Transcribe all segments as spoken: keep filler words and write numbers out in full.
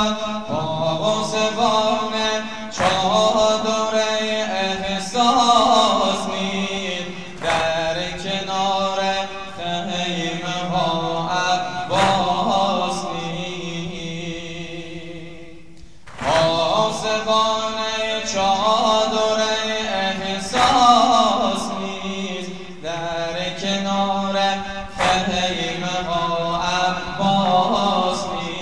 پاسبان چادر احساس نیست در کنار خیمه ها عباس نیست پاسبان چادر احساس نیست در کنار خیمه ها عباس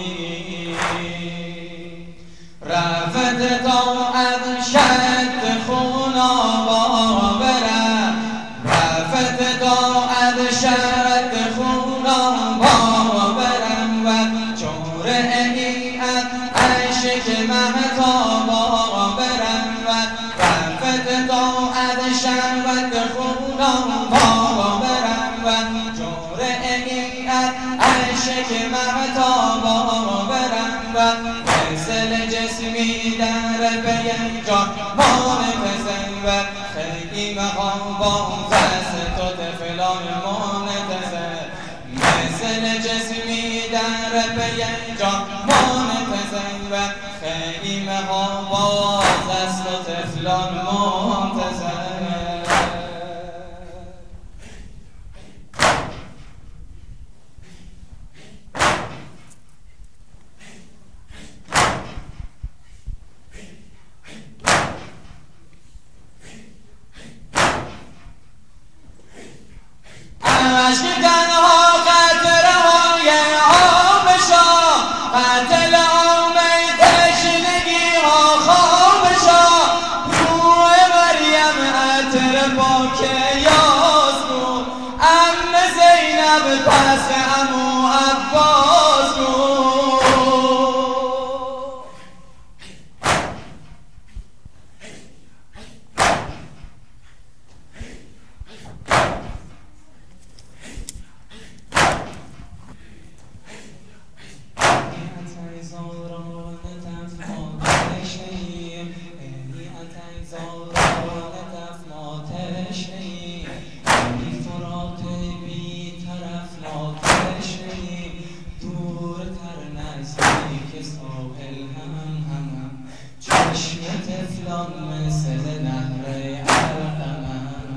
رفت طاعت شد خونا برم رفت طاعت شد خونا برم و جور اهیت عشق مهتابا برم و رفت طاعت شد خونا برم و جور اهیت عشق مهتابا برم و مثل جسمی در بین جان منتظر و خیمه ها با دست تو طفلان منتظر مثل جسمی در بین جان منتظر و خیمه ها با دست تو طفلان منتظر عشق تنها قطره های آب شا قتل عام تشنگی ها خواب شا روح مریم عطر پاک یاسمون ام زینب پس امو عباس مثل نهر ارقمن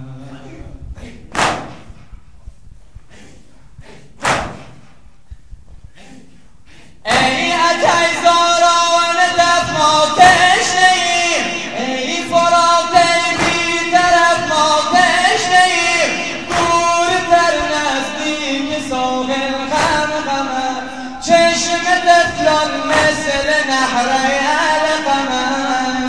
ای اتیزاران دف ما تشنه‌ایم ای فرات بی طرف ما تشنه‌ایم دورتر نزدیک ساحل غمغمن چشم طفلان مثل نهر ارقمن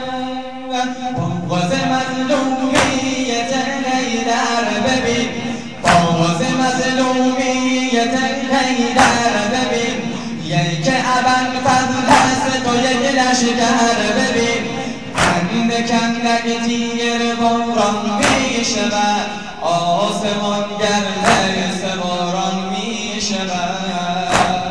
باز مظلومیت حیدر ببین باز مظلومیت حیدر ببین یک ابوالفضل است تو یک لشکر ببین کندک کندک تیر باران می شود آسمان گرد سواران می شود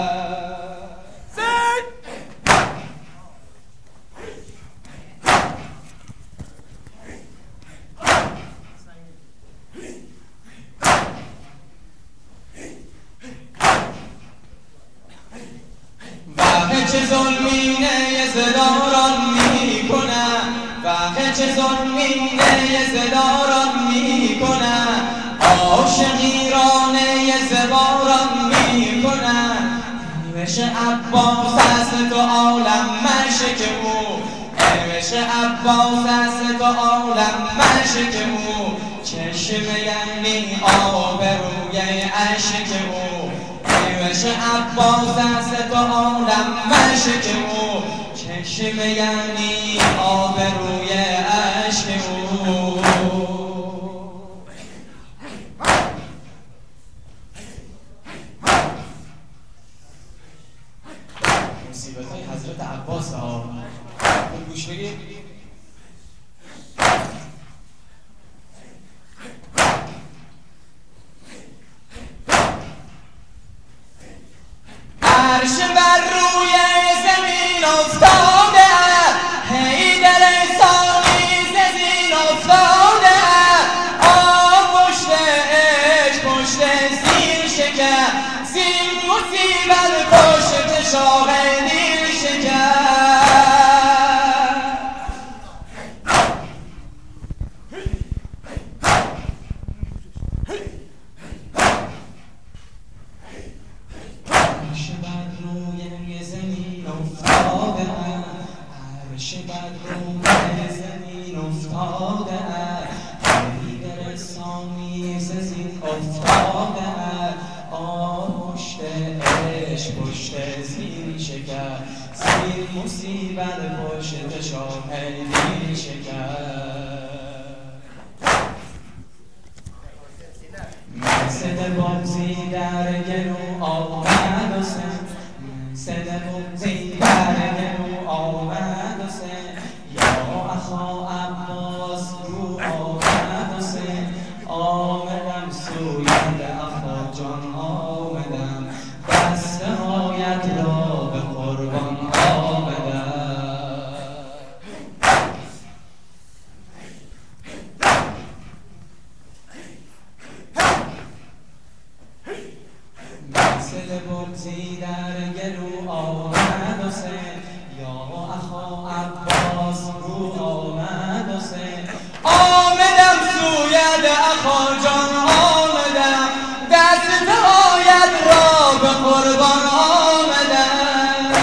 چه ظلمینه زداران می کنن وقت چه ظلمینه زداران می کنن عاشقیرانه زباران می کنن عشق عباس است تو عالم مشک او عشق عباس است تو عالم مشک او چشم یعنی آب روی عشق او عشق عباس است تو عالم مشک او چشم یعنی آب روی عشق او مصیبت های حضرت عباس ها گوش بگید عرش بر روی زمین افتاده حیدر ثانی زمین افتاده آب پشت عشق پشت زیر شکر زیر مصیبت پشت شاه دیر افتاده عرش بر روی زمین افتاده در سامی زمین افتاده آه پشت عشق پشت زین شکر زین مصیبت پشت شاهدین شکر صد بغزی در گلو آمد و سن صد بغزی در گلو آمد و سن یا اخا عباس رو آمد و سن آمدم سویت اخا جان آمدم دست هایت را به قربان آمدم صد بغزی در گلو آمد و سن یا اخا عباس رو آمد و سن آمدم سوید اخا جان آمدم دست هایت را به قربان آمدم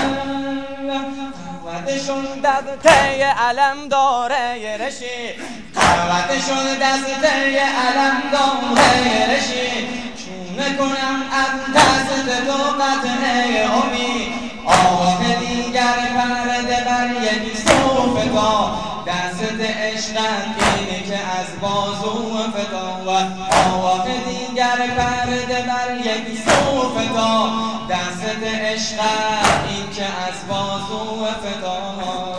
قوتشون دسته علم داره رشی قوتشون دسته علم داره رشی نکنم از دست تو قطعه امید آه دیگر پرده بر یک صوف تا دست عشقت اینه که از بازو فتا و آه دیگر پرده بر یک صوف تا دست عشقت این که از بازو فتا